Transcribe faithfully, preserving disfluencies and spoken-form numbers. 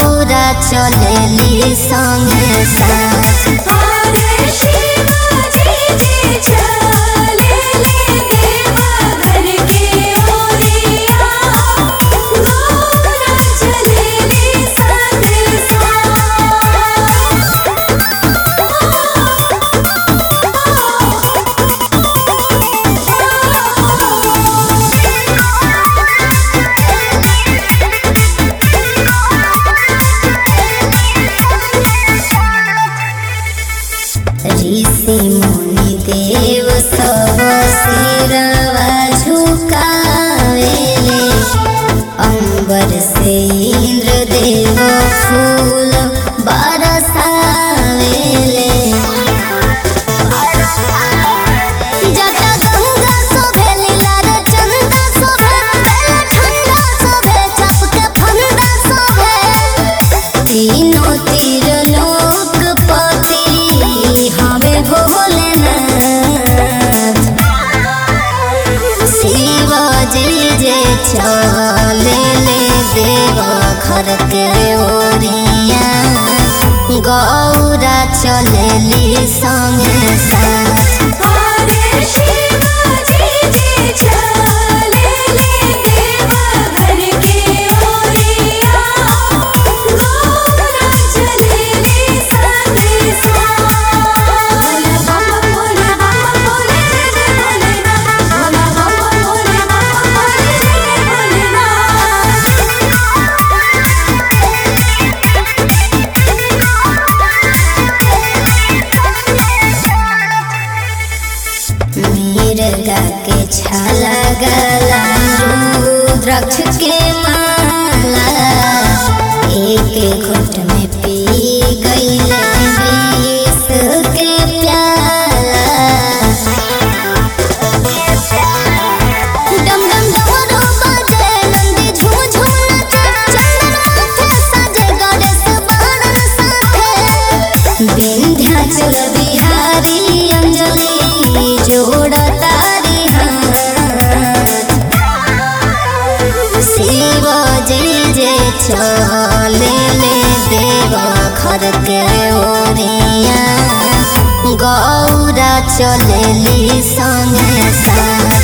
गौरा चलेली संगे साथ। ऋषि मुनि देव सब सिरवा झुकावेले, अंबर से इंद्र देव फूल बरसावेले। जटा गंगा शोभे लीलार चंदा शोभे, ठंडा शोभे चपके फंदा शोभे। तीनों तीर लोकपति हमें भोलेनाथ। शिवजी जे चलेले देव घर के ओरिया, गौरा चलेली संगे साथ। मिर्गा के छाला गला रुद्राक्ष के माला, एक घुट में पी गईले विष के प्याला। डम डम डमरू बजे नंदी झूम झूम नाचे, चंदन माथे सजे गणेश बाणन साथे। विंध्याचल बिहारी अंजलि जोड़ तारी हाथ। शिवजी जे चलेले देव घर के ओरिया, गौरा चलेली संगे साथ।